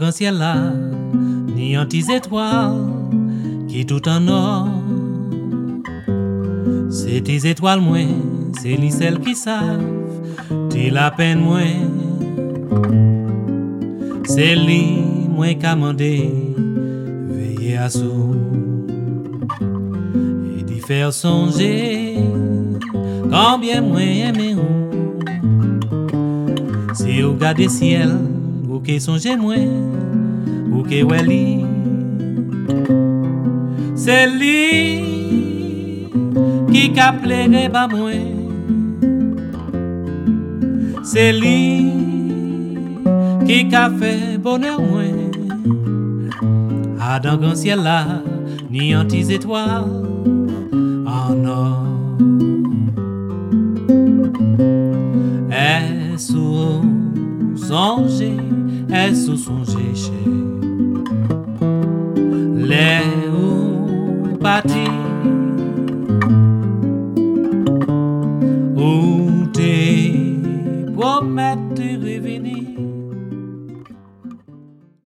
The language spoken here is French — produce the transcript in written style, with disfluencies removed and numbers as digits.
grand ciel là, ni anti-étoiles qui tout en or. C'est tes étoiles moins, c'est les celles qui savent, t'es la peine moins. C'est lui moins qu'à mandé, veiller à sous et d'y faire songer, combien moins aimé ou. Si vous regardez ciel, ou que songez moins, ou que weli, c'est lui qui qu'a plairé ba moi, c'est lui qui qu'a fait bonheur moi. Ah dans grand ciel là, ni anti-étoiles en or. Est-ce songer, est-ce songer chez les ou partis ou te promettre